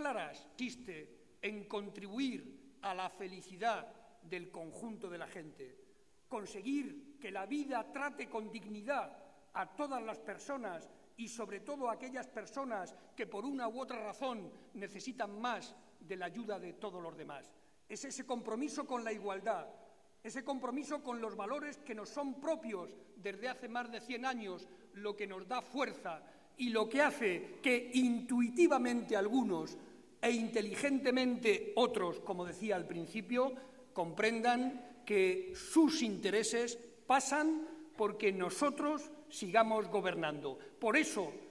claras consiste en contribuir a la felicidad del conjunto de la gente, conseguir que la vida trate con dignidad a todas las personas y sobre todo a aquellas personas que por una u otra razón necesitan más de la ayuda de todos los demás. Es ese compromiso con la igualdad, ese compromiso con los valores que nos son propios desde hace más de 100 años, lo que nos da fuerza y lo que hace que intuitivamente algunos e inteligentemente otros, como decía al principio, comprendan que sus intereses pasan porque nosotros sigamos gobernando. Por eso